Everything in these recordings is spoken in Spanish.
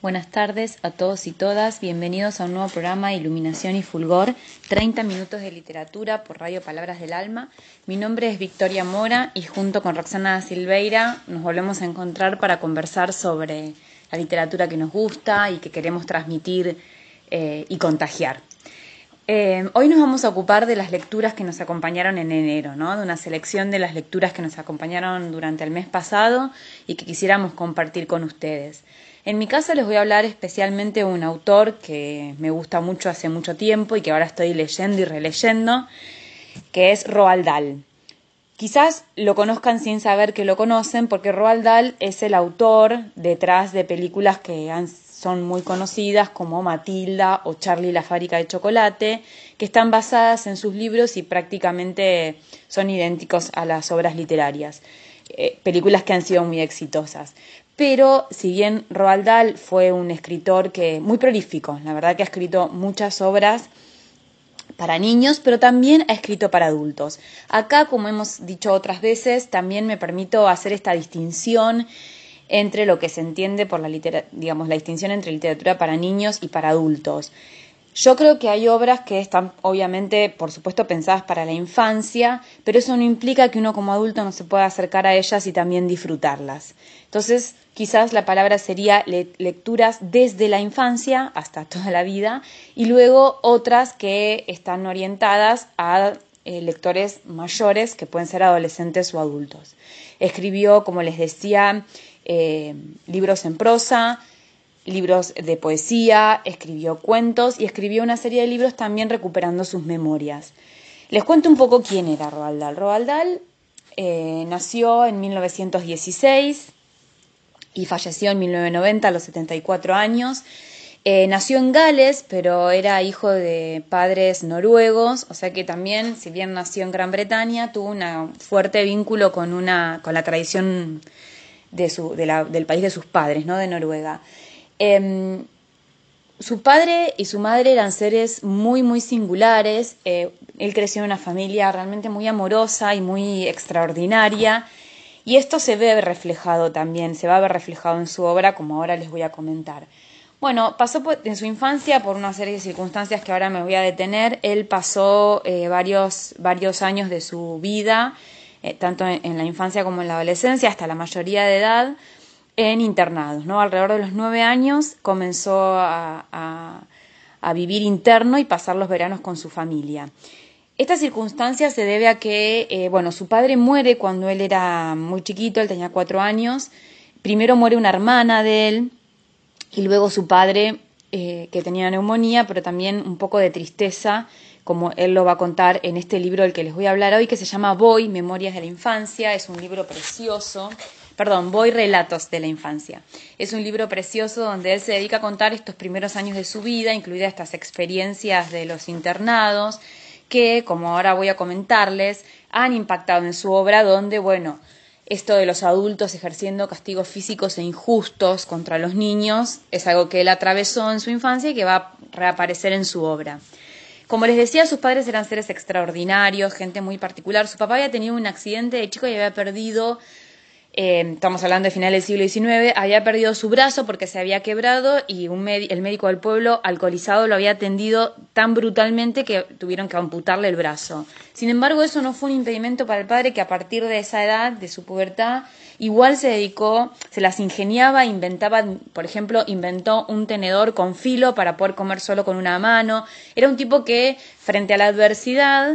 Buenas tardes a todos y todas, bienvenidos a un nuevo programa Iluminación y Fulgor, 30 minutos de literatura por Radio Palabras del Alma. Mi nombre es Victoria Mora y junto con Roxana Silveira nos volvemos a encontrar para conversar sobre la literatura que nos gusta y que queremos transmitir y contagiar. Hoy nos vamos a ocupar de las lecturas que nos acompañaron en enero, ¿no? De una selección de las lecturas que nos acompañaron durante el mes pasado y que quisiéramos compartir con ustedes. En mi caso les voy a hablar especialmente de un autor que me gusta mucho hace mucho tiempo y que ahora estoy leyendo y releyendo, que es Roald Dahl. Quizás lo conozcan sin saber que lo conocen, porque Roald Dahl es el autor detrás de películas que son muy conocidas como Matilda o Charlie y la fábrica de chocolate, que están basadas en sus libros y prácticamente son idénticos a las obras literarias. Películas que han sido muy exitosas. Pero si bien Roald Dahl fue un escritor muy prolífico, la verdad que ha escrito muchas obras para niños, pero también ha escrito para adultos. Acá, como hemos dicho otras veces, también me permito hacer esta distinción entre lo que se entiende por la distinción entre literatura para niños y para adultos. Yo creo que hay obras que están, obviamente, por supuesto, pensadas para la infancia, pero eso no implica que uno como adulto no se pueda acercar a ellas y también disfrutarlas. Entonces, quizás la palabra sería lecturas desde la infancia hasta toda la vida, y luego otras que están orientadas a lectores mayores, que pueden ser adolescentes o adultos. Escribió, como les decía, libros en prosa, libros de poesía, escribió cuentos y escribió una serie de libros también recuperando sus memorias. Les cuento un poco quién era Roald Dahl. Roald Dahl nació en 1916 y falleció en 1990 a los 74 años. Nació en Gales, pero era hijo de padres noruegos, o sea que también, si bien nació en Gran Bretaña, tuvo un fuerte vínculo con la tradición del país de sus padres, ¿no? De Noruega. Su padre y su madre eran seres muy, muy singulares. Él creció en una familia realmente muy amorosa y muy extraordinaria. Y esto se ve reflejado también, se va a ver reflejado en su obra, como ahora les voy a comentar. Bueno, pasó en su infancia por una serie de circunstancias que ahora me voy a detener. Él pasó varios años de su vida, tanto en la infancia como en la adolescencia, hasta la mayoría de edad, en internados, ¿no? Alrededor de los 9 años comenzó a vivir interno y pasar los veranos con su familia. Esta circunstancia se debe a que, su padre muere cuando él era muy chiquito, él tenía 4 años. Primero muere una hermana de él y luego su padre, que tenía neumonía, pero también un poco de tristeza, como él lo va a contar en este libro del que les voy a hablar hoy, que se llama Boy, Memorias de la Infancia. Es un libro precioso. Boy, Relatos de la Infancia. Es un libro precioso donde él se dedica a contar estos primeros años de su vida, incluidas estas experiencias de los internados, que, como ahora voy a comentarles, han impactado en su obra, donde, esto de los adultos ejerciendo castigos físicos e injustos contra los niños es algo que él atravesó en su infancia y que va a reaparecer en su obra. Como les decía, sus padres eran seres extraordinarios, gente muy particular. Su papá había tenido un accidente de chico y había perdido... estamos hablando de finales del siglo XIX, había perdido su brazo porque se había quebrado y el médico del pueblo, alcoholizado, lo había atendido tan brutalmente que tuvieron que amputarle el brazo. Sin embargo, eso no fue un impedimento para el padre, que a partir de esa edad, de su pubertad, igual se las ingeniaba, inventaba, por ejemplo, inventó un tenedor con filo para poder comer solo con una mano. Era un tipo que, frente a la adversidad,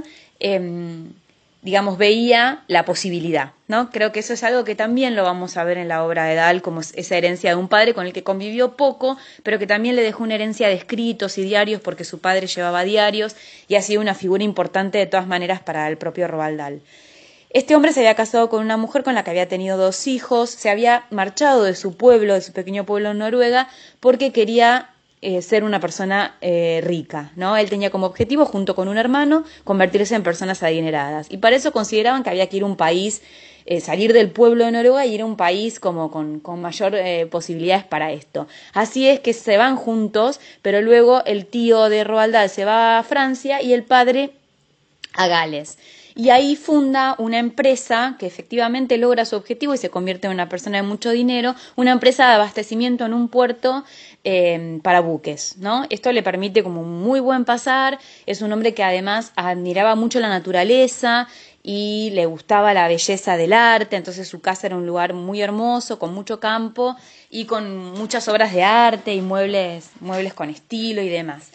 veía la posibilidad, ¿no? Creo que eso es algo que también lo vamos a ver en la obra de Dahl, como esa herencia de un padre con el que convivió poco, pero que también le dejó una herencia de escritos y diarios, porque su padre llevaba diarios y ha sido una figura importante de todas maneras para el propio Roald Dahl. Este hombre se había casado con una mujer con la que había tenido 2 hijos, se había marchado de su pueblo, de su pequeño pueblo en Noruega, porque quería ser una persona rica, ¿no? Él tenía como objetivo, junto con un hermano, convertirse en personas adineradas. Y para eso consideraban que había que ir a un país, salir del pueblo de Noruega y ir a un país como con mayor posibilidades para esto. Así es que se van juntos, pero luego el tío de Roald Dahl se va a Francia y el padre a Gales. y ahí funda una empresa que efectivamente logra su objetivo y se convierte en una persona de mucho dinero, una empresa de abastecimiento en un puerto para buques, ¿no? Esto le permite como un muy buen pasar, es un hombre que además admiraba mucho la naturaleza y le gustaba la belleza del arte, entonces su casa era un lugar muy hermoso, con mucho campo y con muchas obras de arte y muebles con estilo y demás.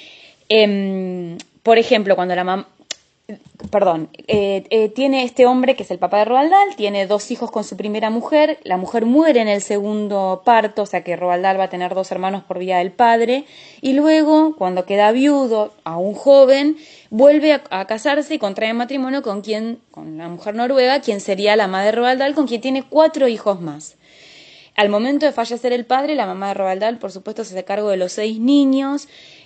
Por ejemplo, cuando la mamá... Perdón, tiene este hombre que es el papá de Roald Dahl, tiene 2 hijos con su primera mujer, la mujer muere en el segundo parto, o sea que Roald Dahl va a tener 2 hermanos por vía del padre, y luego, cuando queda viudo, aún joven, vuelve a casarse y contrae matrimonio con la mujer noruega, quien sería la madre de Roald Dahl, con quien tiene 4 hijos más. Al momento de fallecer el padre, la mamá de Roald Dahl, por supuesto, se hace cargo de los 6 niños,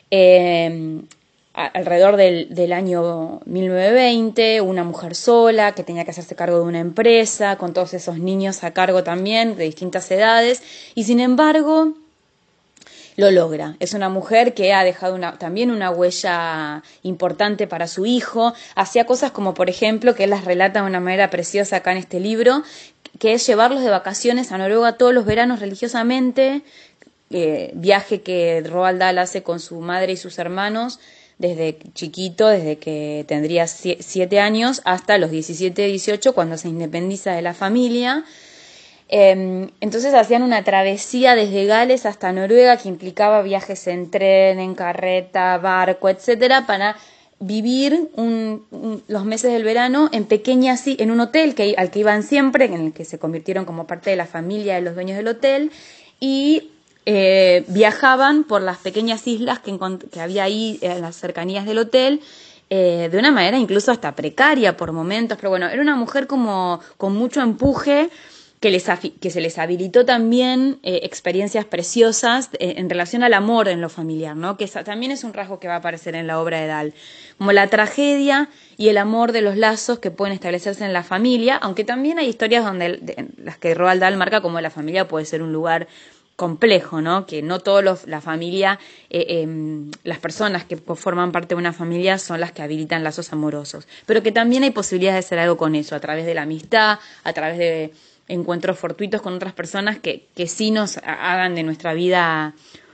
alrededor del año 1920, una mujer sola que tenía que hacerse cargo de una empresa, con todos esos niños a cargo también, de distintas edades, y sin embargo lo logra. Es una mujer que ha dejado también una huella importante para su hijo, hacía cosas como, por ejemplo, que él las relata de una manera preciosa acá en este libro, que es llevarlos de vacaciones a Noruega todos los veranos religiosamente, viaje que Roald Dahl hace con su madre y sus hermanos, desde chiquito, desde que tendría 7 años hasta los 17, 18, cuando se independiza de la familia. Entonces hacían una travesía desde Gales hasta Noruega que implicaba viajes en tren, en carreta, barco, etcétera, para vivir los meses del verano en un hotel al que iban siempre, en el que se convirtieron como parte de la familia de los dueños del hotel, y viajaban por las pequeñas islas que había ahí en las cercanías del hotel, de una manera incluso hasta precaria por momentos, pero bueno, era una mujer como con mucho empuje, que se les habilitó también experiencias preciosas en relación al amor en lo familiar, ¿no? Que también es un rasgo que va a aparecer en la obra de Dahl, como la tragedia y el amor de los lazos que pueden establecerse en la familia, aunque también hay historias en las que Roald Dahl marca como la familia puede ser un lugar complejo, ¿no? Que no la familia, las personas que forman parte de una familia son las que habilitan lazos amorosos, pero que también hay posibilidades de hacer algo con eso, a través de la amistad, a través de encuentros fortuitos con otras personas que sí nos hagan de nuestra vida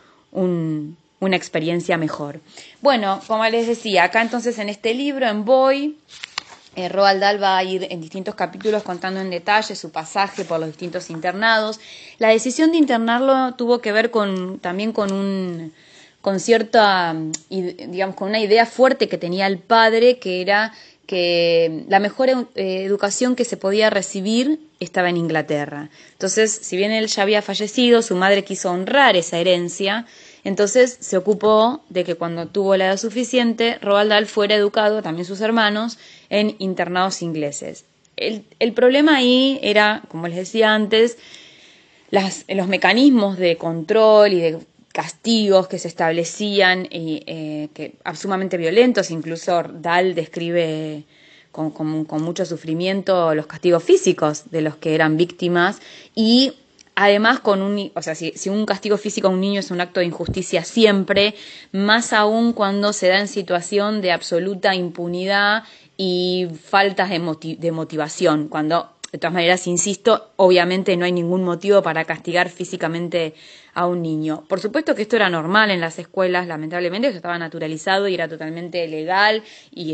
una experiencia mejor. Bueno, como les decía, acá entonces en este libro, en Boy, Roald Dahl va a ir en distintos capítulos contando en detalle su pasaje por los distintos internados. La decisión de internarlo tuvo que ver también con cierta, digamos, con una idea fuerte que tenía el padre, que era que la mejor educación que se podía recibir estaba en Inglaterra. Entonces, si bien él ya había fallecido, su madre quiso honrar esa herencia. Entonces se ocupó de que cuando tuvo la edad suficiente, Roald Dahl fuera educado, también sus hermanos, en internados ingleses. El problema ahí era, como les decía antes, los mecanismos de control y de castigos que se establecían, que sumamente violentos. Incluso Dahl describe con mucho sufrimiento los castigos físicos de los que eran víctimas, y además si un castigo físico a un niño es un acto de injusticia siempre, más aún cuando se da en situación de absoluta impunidad y faltas de motivación, cuando, de todas maneras, insisto, obviamente no hay ningún motivo para castigar físicamente a un niño. Por supuesto que esto era normal en las escuelas, lamentablemente, eso estaba naturalizado y era totalmente legal y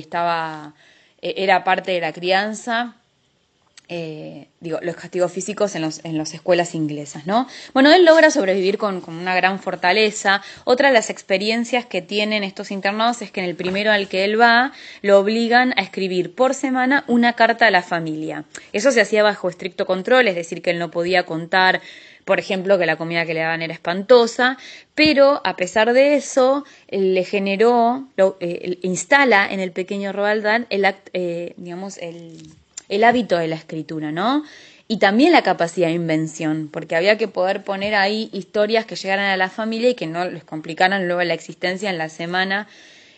era parte de la crianza. Los castigos físicos en las escuelas inglesas, ¿no? Bueno, él logra sobrevivir con una gran fortaleza. Otra de las experiencias que tienen estos internados es que en el primero al que él va, lo obligan a escribir por semana una carta a la familia. Eso se hacía bajo estricto control, es decir, que él no podía contar, por ejemplo, que la comida que le daban era espantosa, pero a pesar de eso, le instala en el pequeño Roald Dahl el hábito de la escritura, ¿no? Y también la capacidad de invención, porque había que poder poner ahí historias que llegaran a la familia y que no les complicaran luego la existencia en la semana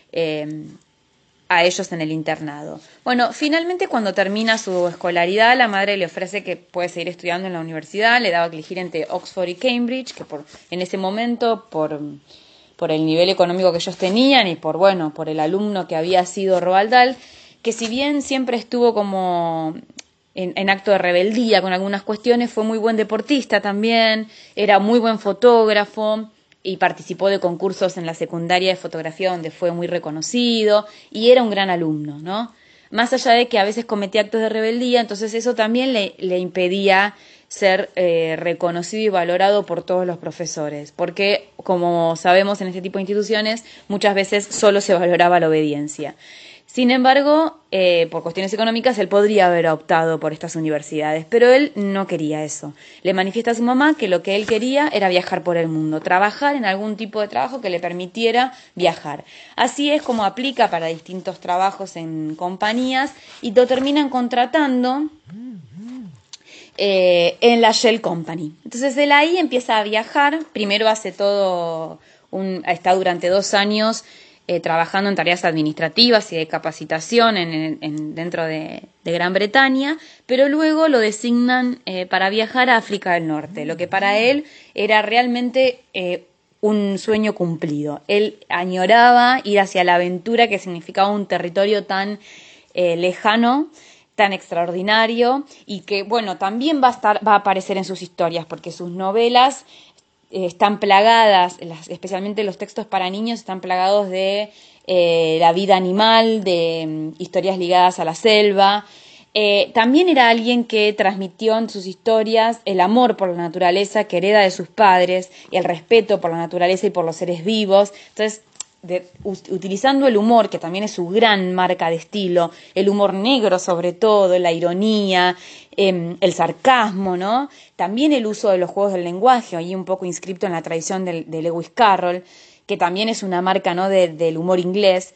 a ellos en el internado. Bueno, finalmente cuando termina su escolaridad, la madre le ofrece que puede seguir estudiando en la universidad, le daba que elegir entre Oxford y Cambridge, que en ese momento, por el nivel económico que ellos tenían y por el alumno que había sido Roald Dahl, que si bien siempre estuvo como en acto de rebeldía con algunas cuestiones, fue muy buen deportista también, era muy buen fotógrafo y participó de concursos en la secundaria de fotografía donde fue muy reconocido y era un gran alumno, ¿no? Más allá de que a veces cometía actos de rebeldía, entonces eso también le impedía ser reconocido y valorado por todos los profesores, porque como sabemos en este tipo de instituciones muchas veces solo se valoraba la obediencia. Sin embargo, por cuestiones económicas, él podría haber optado por estas universidades, pero él no quería eso. Le manifiesta a su mamá que lo que él quería era viajar por el mundo, trabajar en algún tipo de trabajo que le permitiera viajar. Así es como aplica para distintos trabajos en compañías y lo terminan contratando en la Shell Company. Entonces él ahí empieza a viajar, primero hace está durante 2 años trabajando en tareas administrativas y de capacitación dentro de Gran Bretaña, pero luego lo designan para viajar a África del Norte, lo que para él era realmente un sueño cumplido. Él añoraba ir hacia la aventura que significaba un territorio tan lejano, tan extraordinario y que, bueno, también va a aparecer en sus historias porque sus novelas están plagadas, especialmente los textos para niños, están plagados de la vida animal, de historias ligadas a la selva. También era alguien que transmitió en sus historias el amor por la naturaleza que hereda de sus padres y el respeto por la naturaleza y por los seres vivos. Entonces, utilizando el humor, que también es su gran marca de estilo, el humor negro sobre todo, la ironía, el sarcasmo, ¿no? También el uso de los juegos del lenguaje, ahí un poco inscripto en la tradición de Lewis Carroll, que también es una marca, ¿no?, del humor inglés.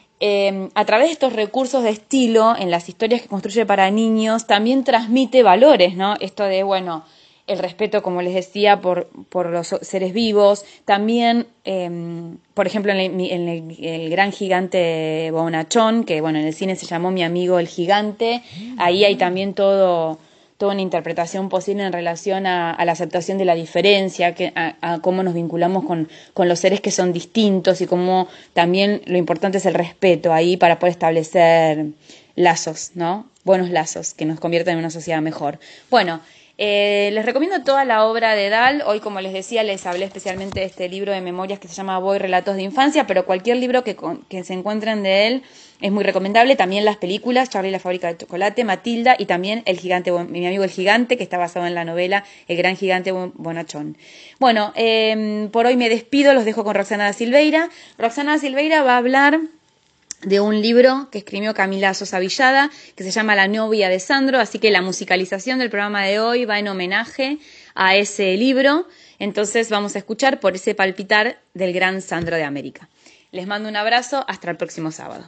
A través de estos recursos de estilo, en las historias que construye para niños, también transmite valores, ¿no? Esto de, bueno, el respeto, como les decía, por los seres vivos. También, por ejemplo, en el gran gigante Bonachón, que bueno, en el cine se llamó Mi amigo el gigante, ahí hay también toda una interpretación posible en relación a la aceptación de la diferencia, a cómo nos vinculamos con los seres que son distintos y cómo también lo importante es el respeto ahí para poder establecer lazos, ¿no? Buenos lazos que nos convierten en una sociedad mejor. Bueno, les recomiendo toda la obra de Dahl. Hoy, como les decía, les hablé especialmente de este libro de memorias que se llama Boy, Relatos de Infancia, pero cualquier libro que se encuentren de él es muy recomendable. También las películas, Charlie y la fábrica de chocolate, Matilda y también El gigante, mi amigo el gigante, que está basado en la novela El gran gigante Bonachón. Bueno, por hoy me despido, los dejo con Roxana da Silveira. Roxana da Silveira va a hablar de un libro que escribió Camila Sosa Villada, que se llama La novia de Sandro, así que la musicalización del programa de hoy va en homenaje a ese libro, entonces vamos a escuchar Por ese palpitar del gran Sandro de América. Les mando un abrazo, hasta el próximo sábado.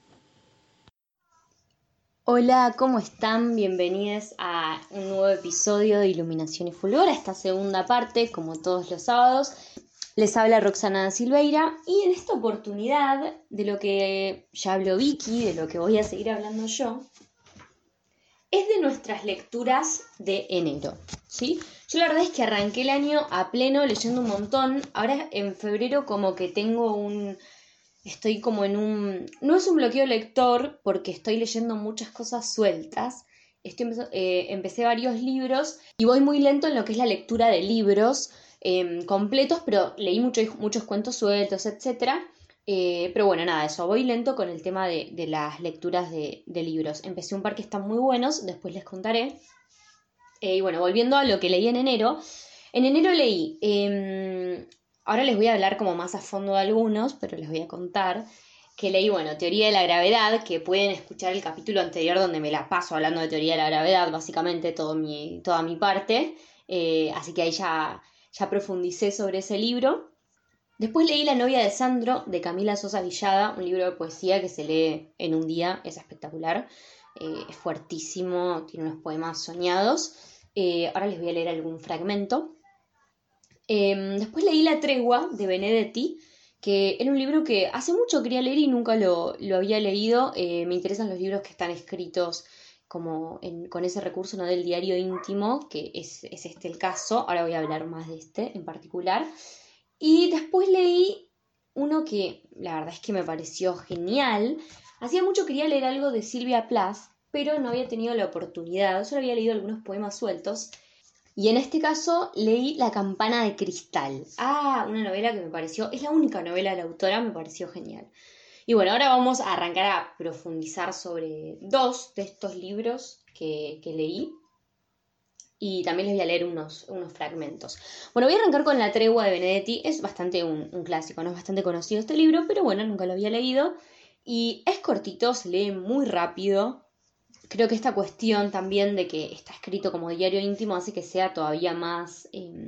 Hola, ¿cómo están? Bienvenidos a un nuevo episodio de Iluminación y Fulgor, a esta segunda parte, como todos los sábados. Les habla Roxana da Silveira y en esta oportunidad, de lo que ya habló Vicky, de lo que voy a seguir hablando yo, es de nuestras lecturas de enero, ¿sí? Yo la verdad es que arranqué el año a pleno leyendo un montón. Ahora en febrero como que estoy como no es un bloqueo lector porque estoy leyendo muchas cosas sueltas. Empecé varios libros y voy muy lento en lo que es la lectura de libros completos, pero leí muchos cuentos sueltos, etcétera. Pero bueno, nada, eso, voy lento con el tema de las lecturas de libros. Empecé un par que están muy buenos, después les contaré. Y bueno, volviendo a lo que leí en enero leí, ahora les voy a hablar como más a fondo de algunos, pero les voy a contar que leí, bueno, Teoría de la Gravedad, que pueden escuchar el capítulo anterior donde me la paso hablando de Teoría de la Gravedad, básicamente toda mi parte, así que ahí ya profundicé sobre ese libro. Después leí La novia de Sandro, de Camila Sosa Villada, un libro de poesía que se lee en un día, es espectacular, es fuertísimo, tiene unos poemas soñados. Ahora les voy a leer algún fragmento. Después leí La tregua, de Benedetti, que era un libro que hace mucho quería leer y nunca lo había leído. Me interesan los libros que están escritos como con ese recurso, ¿no?, del diario íntimo, que es este el caso. Ahora voy a hablar más de este en particular. Y después leí uno que la verdad es que me pareció genial, Hacía mucho quería leer algo de Sylvia Plath, pero no había tenido la oportunidad. Solo había leído algunos poemas sueltos. Y en este caso leí La campana de cristal. Una novela que me pareció, es la única novela de la autora, me pareció genial. Y bueno, ahora vamos a arrancar a profundizar sobre 2 de estos libros que leí. Y también les voy a leer unos fragmentos. Bueno, voy a arrancar con La tregua de Benedetti. Es bastante un clásico, no es bastante conocido este libro, pero bueno, nunca lo había leído. Y es cortito, se lee muy rápido. Creo que esta cuestión también de que está escrito como diario íntimo hace que sea todavía más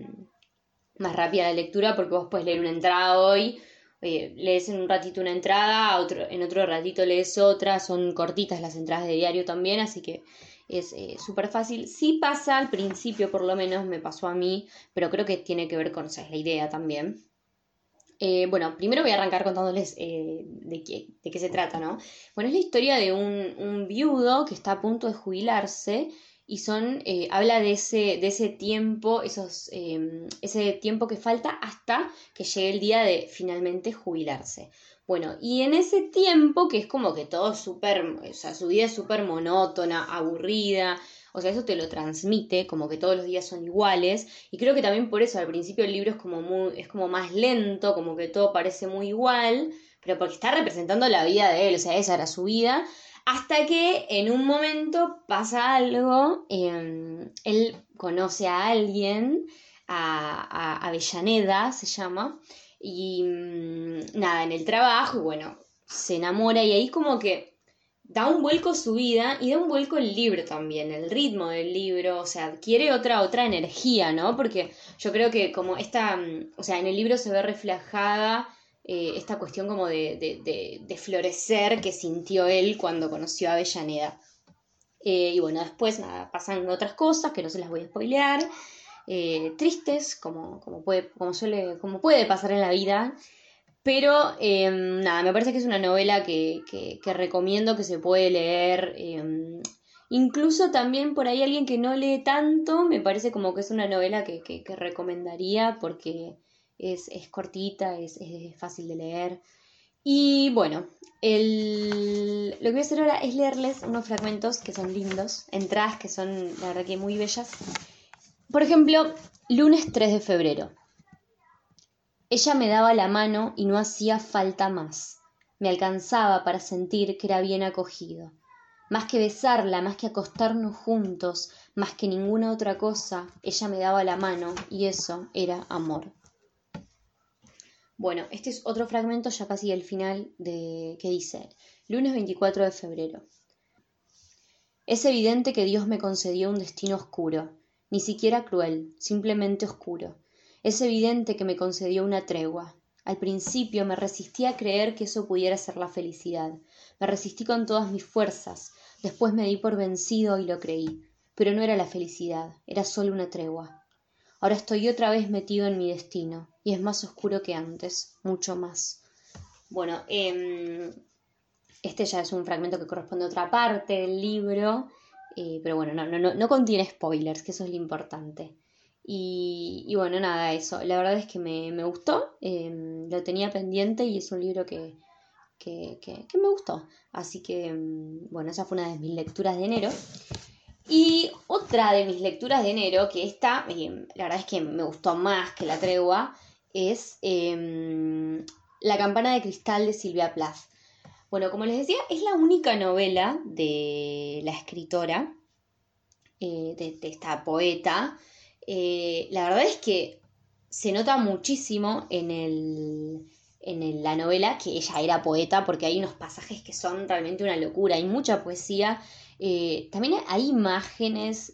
rápida la lectura, porque vos puedes leer una entrada hoy, lees en un ratito una entrada, en otro ratito lees otra, son cortitas las entradas de diario también, así que es súper fácil. Sí pasa al principio, por lo menos me pasó a mí, pero creo que tiene que ver con, esa es la idea también. Bueno, primero voy a arrancar contándoles de qué se trata, ¿no? Bueno, es la historia de un viudo que está a punto de jubilarse y habla de ese tiempo, ese tiempo que falta hasta que llegue el día de finalmente jubilarse. Bueno, y en ese tiempo, que es como que todo súper, o sea, su vida es súper monótona, aburrida, o sea, eso te lo transmite, como que todos los días son iguales, y creo que también por eso al principio el libro es como más lento, como que todo parece muy igual, pero porque está representando la vida de él, o sea, esa era su vida, hasta que en un momento pasa algo, él conoce a alguien, a Avellaneda se llama, y nada, en el trabajo, y bueno, se enamora y ahí como que da un vuelco su vida y da un vuelco el libro también, el ritmo del libro, o sea, adquiere otra energía, ¿no? Porque yo creo que como o sea, en el libro se ve reflejada esta cuestión como de florecer que sintió él cuando conoció a Avellaneda. Y bueno, después nada, pasan otras cosas que no se las voy a spoilear, tristes, como puede pasar en la vida. Pero nada, me parece que es una novela que recomiendo, que se puede leer. Incluso también por ahí alguien que no lee tanto, me parece como que es una novela que recomendaría porque es cortita, es fácil de leer. Y bueno, lo que voy a hacer ahora es leerles unos fragmentos que son lindos, entradas que son, la verdad que muy bellas. Por ejemplo, lunes 3 de febrero. Ella me daba la mano y no hacía falta más. Me alcanzaba para sentir que era bien acogido. Más que besarla, más que acostarnos juntos, más que ninguna otra cosa, ella me daba la mano y eso era amor. Bueno, este es otro fragmento ya casi del final que dice, lunes 24 de febrero. Es evidente que Dios me concedió un destino oscuro, ni siquiera cruel, simplemente oscuro. Es evidente que me concedió una tregua. Al principio me resistí a creer que eso pudiera ser la felicidad. Me resistí con todas mis fuerzas. Después me di por vencido y lo creí. Pero no era la felicidad, era solo una tregua. Ahora estoy otra vez metido en mi destino, y es más oscuro que antes, mucho más. Bueno, este ya es un fragmento que corresponde a otra parte del libro, pero bueno, no contiene spoilers, que eso es lo importante. Y bueno, nada, eso. La verdad es que me gustó, lo tenía pendiente y es un libro que me gustó. Así que, bueno, esa fue una de mis lecturas de enero. Y otra de mis lecturas de enero, que esta, la verdad es que me gustó más que La tregua, es La campana de cristal de Sylvia Plath. Bueno, como les decía, es la única novela de la escritora, de esta poeta. La verdad es que se nota muchísimo en la novela que ella era poeta, porque hay unos pasajes que son realmente una locura, hay mucha poesía. También hay imágenes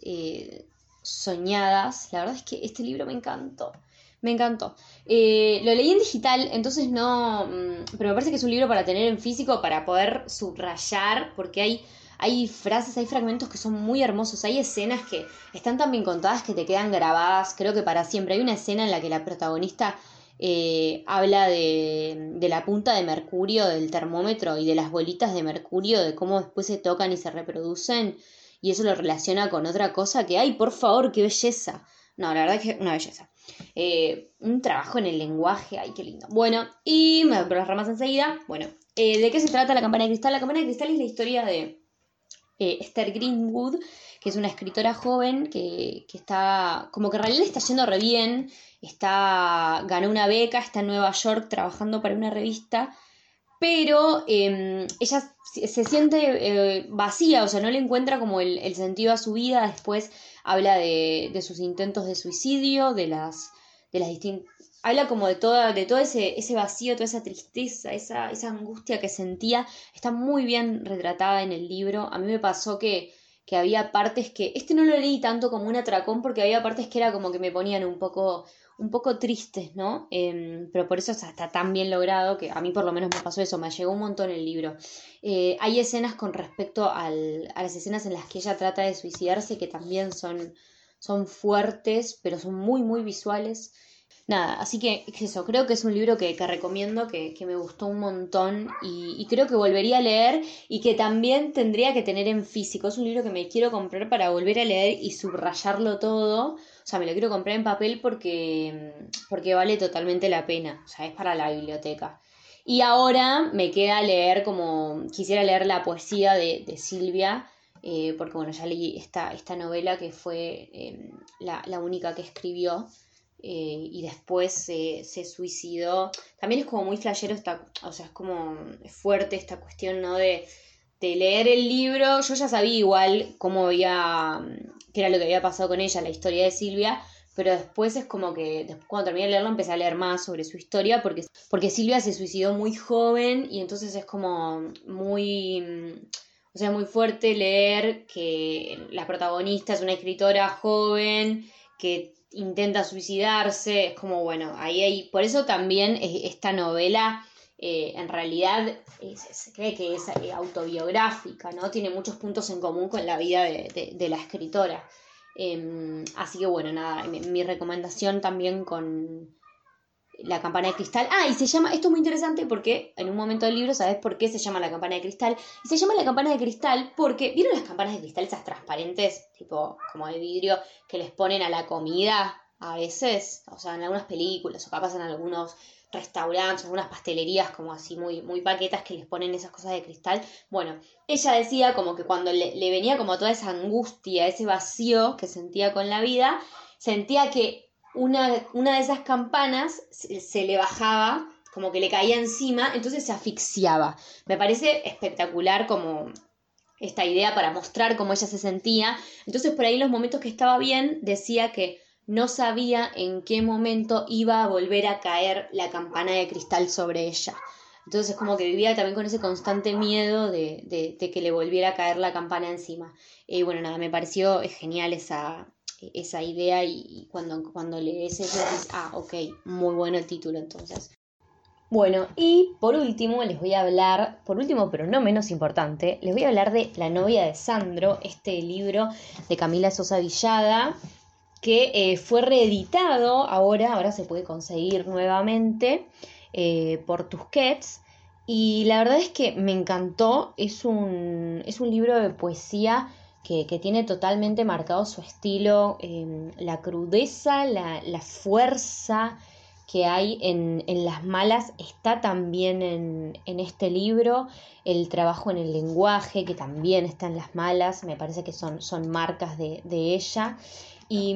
soñadas. La verdad es que este libro me encantó. Me encantó. Lo leí en digital, entonces no. Pero me parece que es un libro para tener en físico, para poder subrayar, porque hay frases, hay fragmentos que son muy hermosos. Hay escenas que están tan bien contadas que te quedan grabadas, creo que para siempre. Hay una escena en la que la protagonista habla de la punta de mercurio del termómetro y de las bolitas de mercurio, de cómo después se tocan y se reproducen, y eso lo relaciona con otra cosa que, ¡ay, por favor, qué belleza! No, la verdad es que una belleza. Un trabajo en el lenguaje, ay, qué lindo. Bueno, y me voy por las ramas enseguida. Bueno, ¿de qué se trata La Campana de Cristal? La Campana de Cristal es la historia de Esther Greenwood, que es una escritora joven que está, como que en realidad le está yendo re bien, ganó una beca, está en Nueva York trabajando para una revista, pero ella se siente vacía, o sea, no le encuentra como el sentido a su vida. Después habla de sus intentos de suicidio, de las distintas... Habla como de todo ese vacío, toda esa tristeza, esa angustia que sentía. Está muy bien retratada en el libro. A mí me pasó que había partes que... no lo leí tanto como un atracón, porque había partes que era como que me ponían un poco tristes, ¿no? Pero por eso está tan bien logrado, que a mí por lo menos me pasó eso, me llegó un montón el libro. Hay escenas con respecto a las escenas en las que ella trata de suicidarse que también son fuertes, pero son muy, muy visuales. Nada, así que eso, creo que es un libro que recomiendo, que me gustó un montón y creo que volvería a leer y que también tendría que tener en físico. Es un libro que me quiero comprar para volver a leer y subrayarlo todo. O sea, me lo quiero comprar en papel porque vale totalmente la pena. O sea, es para la biblioteca. Y ahora me queda leer quisiera leer la poesía de Silvia, porque bueno, ya leí esta novela que fue la única que escribió. Y después se suicidó. También es como muy flashero o sea, es fuerte esta cuestión, ¿no? De leer el libro. Yo ya sabía igual qué era lo que había pasado con ella, la historia de Silvia, pero después es como que, después cuando terminé de leerlo, empecé a leer más sobre su historia, porque Silvia se suicidó muy joven y entonces es como o sea, muy fuerte leer que la protagonista es una escritora joven que intenta suicidarse. Es como, bueno, por eso también esta novela en realidad se cree que es autobiográfica, ¿no? Tiene muchos puntos en común con la vida de la escritora. Así que bueno, nada, mi recomendación también con La Campana de Cristal. Y se llama, esto es muy interesante porque en un momento del libro sabes por qué se llama La Campana de Cristal. Y se llama La Campana de Cristal porque, ¿vieron las campanas de cristal esas transparentes, tipo como de vidrio, que les ponen a la comida a veces? O sea, en algunas películas o capaz en algunos restaurantes, algunas pastelerías como así muy, muy paquetas que les ponen esas cosas de cristal. Bueno, ella decía como que cuando le venía como toda esa angustia, ese vacío que sentía con la vida, sentía que una de esas campanas se le bajaba, como que le caía encima, entonces se asfixiaba. Me parece espectacular como esta idea para mostrar cómo ella se sentía. Entonces por ahí en los momentos que estaba bien decía que no sabía en qué momento iba a volver a caer la campana de cristal sobre ella. Entonces como que vivía también con ese constante miedo de que le volviera a caer la campana encima. Y bueno, nada, me pareció genial esa idea y cuando lees eso dices, ok, muy bueno el título entonces. Bueno, y por último les voy a hablar, por último pero no menos importante, les voy a hablar de La novia de Sandro, este libro de Camila Sosa Villada, que fue reeditado, ahora se puede conseguir nuevamente por Tusquets, y la verdad es que me encantó. Es un libro de poesía que tiene totalmente marcado su estilo, la crudeza, la fuerza que hay en las malas está también en este libro, el trabajo en el lenguaje que también está en las malas, me parece que son marcas de ella. Y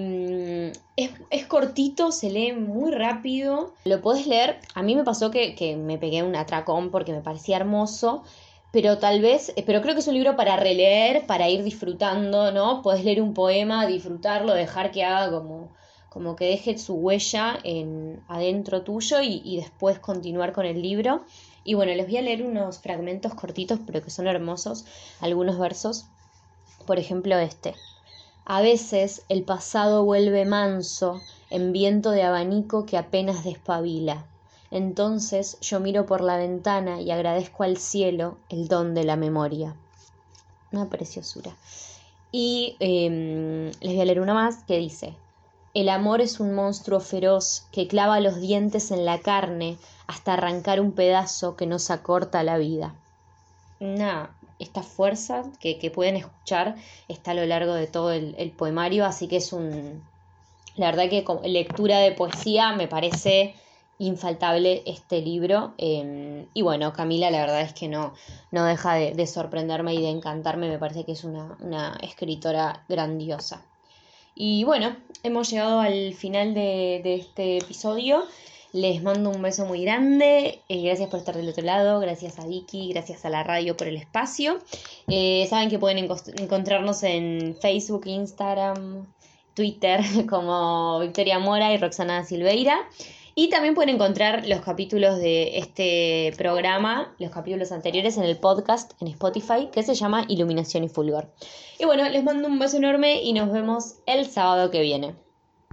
es cortito, se lee muy rápido, lo podés leer. A mí me pasó que me pegué un atracón porque me parecía hermoso, pero pero creo que es un libro para releer, para ir disfrutando, ¿no? Podés leer un poema, disfrutarlo, dejar que haga como que deje su huella adentro tuyo y después continuar con el libro. Y bueno, les voy a leer unos fragmentos cortitos, pero que son hermosos, algunos versos. Por ejemplo, este. A veces el pasado vuelve manso, en viento de abanico que apenas despabila. Entonces yo miro por la ventana y agradezco al cielo el don de la memoria. Una preciosura. Y les voy a leer una más que dice: el amor es un monstruo feroz que clava los dientes en la carne hasta arrancar un pedazo que nos acorta la vida. Esta fuerza que pueden escuchar está a lo largo de todo el poemario, así que es un La verdad que como lectura de poesía me parece infaltable este libro. Y bueno, Camila la verdad es que no deja de sorprenderme y de encantarme. Me parece que es una escritora grandiosa. Y bueno, hemos llegado al final de este episodio. Les mando un beso muy grande. Gracias por estar del otro lado. Gracias a Vicky. Gracias a la radio por el espacio. Saben que pueden encontrarnos en Facebook, Instagram, Twitter como Victoria Mora y Roxana Silveira. Y también pueden encontrar los capítulos de este programa, los capítulos anteriores en el podcast en Spotify, que se llama Iluminación y Fulgor. Y bueno, les mando un beso enorme y nos vemos el sábado que viene.